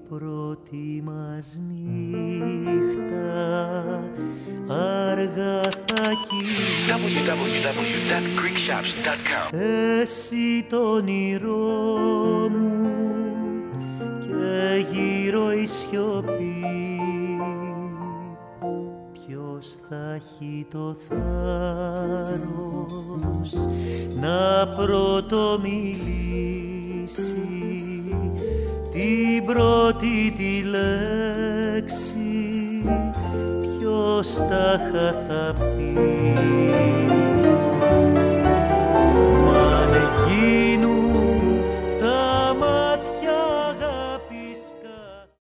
πρώτη μας νύχτα αργά θα κυλήσει. www.greekshops.com. Εσύ το όνειρό μου και γύρω η σιωπή. Ποιος θα έχει το θάρρος να πρωτομιλήσει την πρώτη τη λέξη, ποιος τάχα θα πει.